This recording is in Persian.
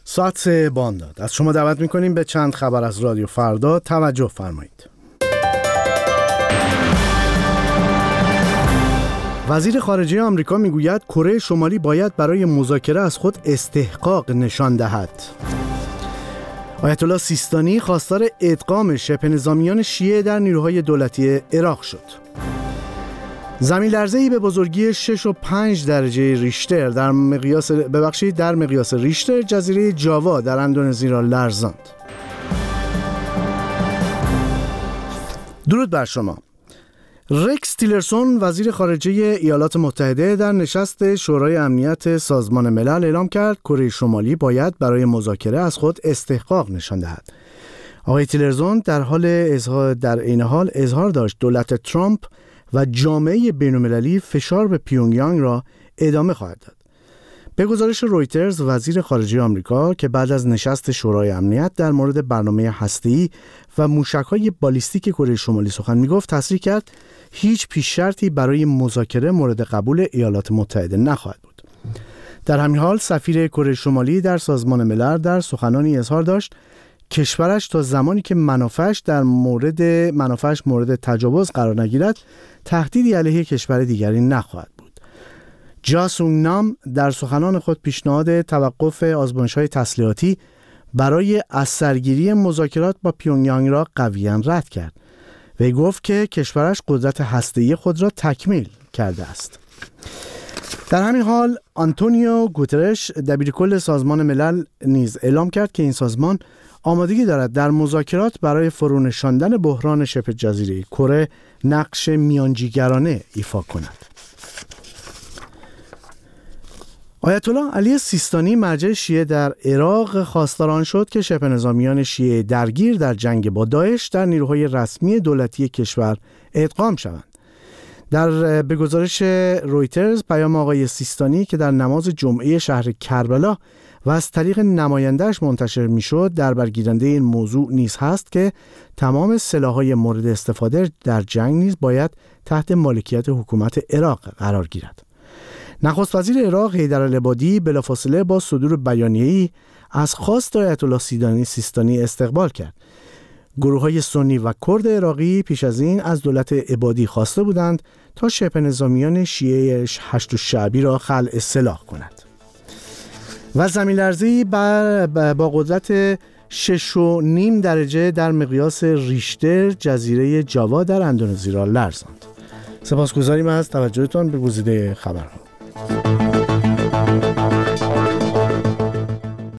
ساعت 3 بامداد. از شما دعوت میکنیم به چند خبر از رادیو فردا توجه فرمایید. وزیر خارجه آمریکا میگوید کره شمالی باید برای مذاکره از خود استحقاق نشان دهد. آیت الله سیستانی خواستار ادغام شبه نظامیان شیعه در نیروهای دولتی عراق شد. زمین لرزه‌ای به بزرگی 6.5 درجه ریشتر در مقیاس ریشتر جزیره جاوا در اندونزی را لرزاند. درود بر شما. رکس تیلرسون وزیر خارجه ایالات متحده در نشست شورای امنیت سازمان ملل اعلام کرد کره شمالی باید برای مذاکره از خود استحقاق نشان دهد. آقای تیلرسون در عین حال اظهار داشت دولت ترامپ و جامعه بین‌المللی فشار به پیونگیانگ را ادامه خواهد داد. به گزارش رویترز، وزیر خارجه آمریکا که بعد از نشست شورای امنیت در مورد برنامه هسته‌ای و موشک‌های بالیستیک کره شمالی سخن می‌گفت، تصریح کرد هیچ پیش شرطی برای مذاکره مورد قبول ایالات متحده نخواهد بود. در همین حال سفیر کره شمالی در سازمان ملل در سخنانی اظهار داشت کشورش تا زمانی که منافعش مورد تجاوز قرار نگیرد تهدیدی علیه کشور دیگری نخواهد بود. جا سونگ نام در سخنان خود پیشنهاد توقف آزمایش‌های تسلیحاتی برای از سرگیری مذاکرات با پیونگیانگ را قویاً رد کرد و گفت که کشورش قدرت هسته‌ای خود را تکمیل کرده است. در همین حال آنتونیو گوترش دبیرکل سازمان ملل نیز اعلام کرد که این سازمان آمادگی دارد در مذاکرات برای فرونشاندن بحران شبه جزیره کره نقش میانجیگرانه ایفا کند. آیت الله علی سیستانی مرجع شیعه در عراق خواستار آن شد که شبه نظامیان شیعه درگیر در جنگ با داعش در نیروهای رسمی دولتی کشور ادغام شوند. به گزارش رویترز، پیام آقای سیستانی که در نماز جمعه شهر کربلا و از طریق نماینده‌اش منتشر میشد در برگیرنده این موضوع نیز هست که تمام سلاح‌های مورد استفاده در جنگ نیز باید تحت مالکیت حکومت عراق قرار گیرد. نخست وزیر عراق حیدر العبادی بلافاصله با صدور بیانیه‌ای از خواست آیت الله سیستانی استقبال کرد. گروه‌های سنی و کرد عراقی پیش از این از دولت عبادی خواسته بودند تا شبه نظامیان شیعه هشت الشعبی را خلع سلاح کند. و زمین لرزه‌ای با قدرت 6.5 درجه در مقیاس ریشتر جزیره جاوا در اندونزی را لرزاند. سپاسگزاریم از توجهتان به گزیده خبرها.